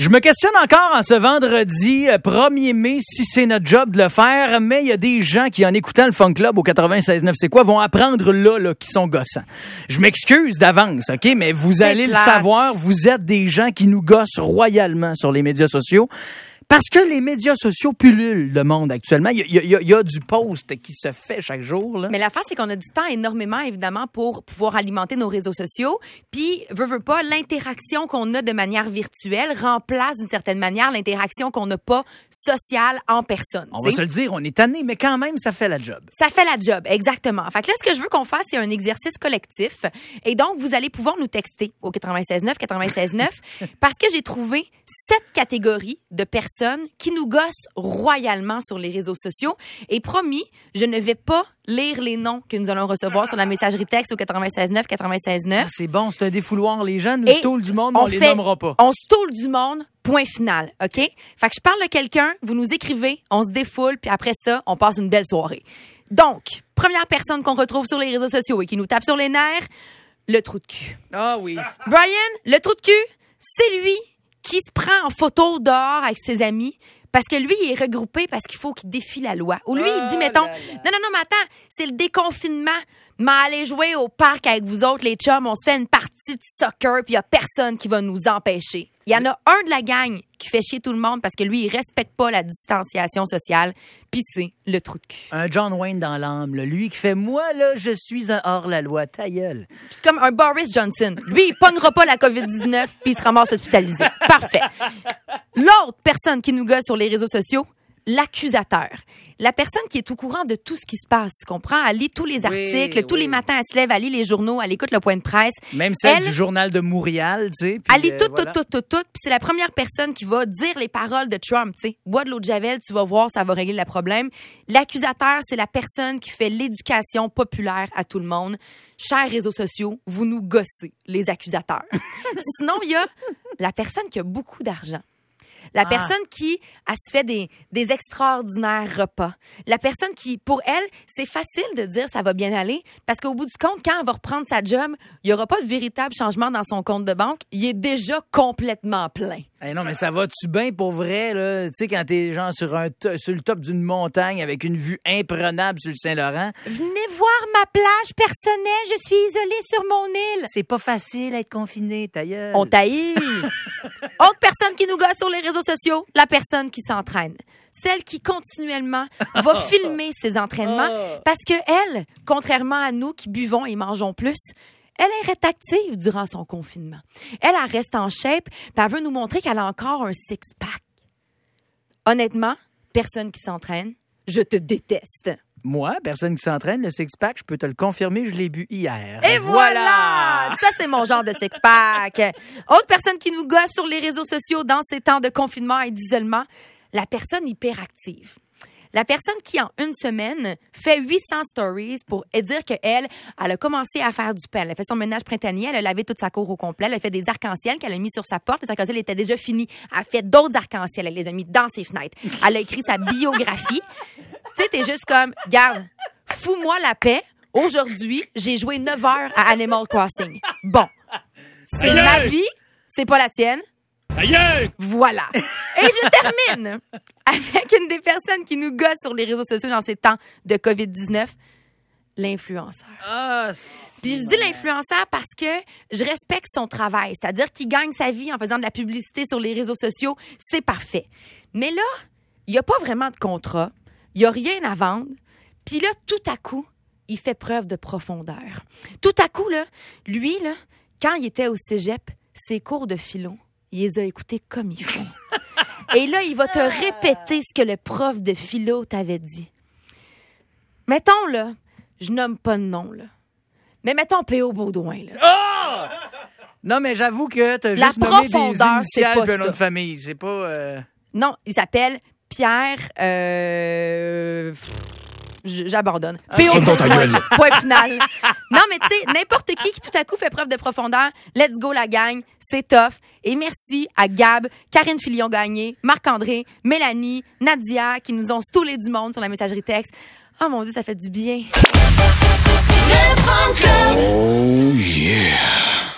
Je me questionne encore en ce vendredi 1er mai si c'est notre job de le faire, mais il y a des gens qui, en écoutant le Fun Club au 96.9 C'est quoi, vont apprendre là qui sont gossants. Je m'excuse d'avance, OK, mais vous allez le savoir, vous êtes des gens qui nous gossent royalement sur les médias sociaux. Parce que les médias sociaux pullulent le monde actuellement. Il y a du post qui se fait chaque jour. Là. Mais l'affaire, c'est qu'on a du temps énormément, évidemment, pour pouvoir alimenter nos réseaux sociaux. Puis, veut pas, l'interaction qu'on a de manière virtuelle remplace d'une certaine manière l'interaction qu'on n'a pas sociale en personne. On va se le dire, on est tanné, mais quand même, ça fait la job. Ça fait la job, exactement. Fait que là, ce que je veux qu'on fasse, c'est un exercice collectif. Et donc, vous allez pouvoir nous texter au 96.9, 96.9, parce que j'ai trouvé 7 catégories de personnes qui nous gossent royalement sur les réseaux sociaux. Et promis, je ne vais pas lire les noms que nous allons recevoir sur la messagerie texte au 96.9, 96.9. Ah, c'est bon, c'est un défouloir. Les gens nous stoulent du monde, on les nommera pas. On stoule du monde, point final, OK? Fait que je parle de quelqu'un, vous nous écrivez, on se défoule, puis après ça, on passe une belle soirée. Donc, première personne qu'on retrouve sur les réseaux sociaux et qui nous tape sur les nerfs, le trou de cul. Ah oui. Brian, le trou de cul, c'est lui qui se prend en photo dehors avec ses amis parce que lui, il est regroupé parce qu'il faut qu'il défie la loi. Ou lui, il dit, mettons, non, mais attends, c'est le déconfinement. Mais aller jouer au parc avec vous autres, les chums, on se fait une partie de soccer puis il y a personne qui va nous empêcher. Il y en a un de la gang qui fait chier tout le monde parce que lui, il respecte pas la distanciation sociale puis c'est le trou de cul. Un John Wayne dans l'âme, là. Lui qui fait, moi, là, je suis un hors-la-loi, ta gueule. C'est comme un Boris Johnson. Lui, il pognera pas la COVID-19 puis il se ramasse hospitalisé. Parfait. L'autre personne qui nous gosse sur les réseaux sociaux, l'accusateur. La personne qui est au courant de tout ce qui se passe, tu comprends? Elle lit tous les articles, tous les matins, elle se lève, elle lit les journaux, elle écoute le point de presse. Même celle du journal de Montréal, tu sais. Elle lit tout. Puis c'est la première personne qui va dire les paroles de Trump, tu sais. Bois de l'eau de Javel, tu vas voir, ça va régler le problème. L'accusateur, c'est la personne qui fait l'éducation populaire à tout le monde. Chers réseaux sociaux, vous nous gossez, les accusateurs. Sinon, il y a la personne qui a beaucoup d'argent. La personne qui elle se fait des extraordinaires repas. La personne qui, pour elle, c'est facile de dire ça va bien aller parce qu'au bout du compte, quand elle va reprendre sa job, il n'y aura pas de véritable changement dans son compte de banque. Il est déjà complètement plein. Hey non, mais ça va-tu bien pour vrai, là? Tu sais, quand t'es genre sur le top d'une montagne avec une vue imprenable sur le Saint-Laurent. Venez voir ma plage personnelle, je suis isolée sur mon île. C'est pas facile d'être confiné, ta gueule. On taillit. Autre personne qui nous gosse sur les réseaux sociaux, la personne qui s'entraîne. Celle qui continuellement va filmer ses entraînements parce que elle, contrairement à nous qui buvons et mangeons plus, elle est active durant son confinement. Elle reste en shape, puis elle veut nous montrer qu'elle a encore un six-pack. Honnêtement, personne qui s'entraîne, je te déteste. Moi, personne qui s'entraîne, le six-pack, je peux te le confirmer, je l'ai bu hier. Et voilà! Ça, c'est mon genre de six-pack. Autre personne qui nous gosse sur les réseaux sociaux dans ces temps de confinement et d'isolement, la personne hyperactive. La personne qui, en une semaine, fait 800 stories pour dire qu'elle a commencé à faire du pain. Elle a fait son ménage printanier, elle a lavé toute sa cour au complet, elle a fait des arcs-en-ciel qu'elle a mis sur sa porte. Les arcs-en-ciel étaient déjà finis. Elle a fait d'autres arcs-en-ciel, elle les a mis dans ses fenêtres. Elle a écrit sa biographie. Tu sais, t'es juste comme, garde, fous-moi la paix. Aujourd'hui, j'ai joué 9 heures à Animal Crossing. Bon, c'est ma vie, c'est pas la tienne. Aïe! Voilà. Et je termine avec une des personnes qui nous gosse sur les réseaux sociaux dans ces temps de COVID-19, l'influenceur. Puis je dis l'influenceur parce que je respecte son travail, c'est-à-dire qu'il gagne sa vie en faisant de la publicité sur les réseaux sociaux, c'est parfait. Mais là, il n'y a pas vraiment de contrat, il n'y a rien à vendre, puis là, tout à coup, il fait preuve de profondeur. Tout à coup, là, lui, là, quand il était au cégep, ses cours de philo, il les a écoutés comme il faut. Et là, il va te répéter ce que le prof de philo t'avait dit. Mettons, là, je nomme pas de nom, là, mais mettons P.O. Baudouin, là. Oh! Non, mais j'avoue que t'as juste nommé des initiales de notre famille. C'est pas... Non, il s'appelle Pierre... J'abandonne. P.O. Baudouin. Point final. Non, mais tu sais, n'importe qui tout à coup fait preuve de profondeur, let's go la gang, c'est tough. Et merci à Gab, Karine Filion-Gagné, Marc-André, Mélanie, Nadia, qui nous ont stoulé du monde sur la messagerie texte. Oh mon Dieu, ça fait du bien. Le Fun Club. Oh yeah.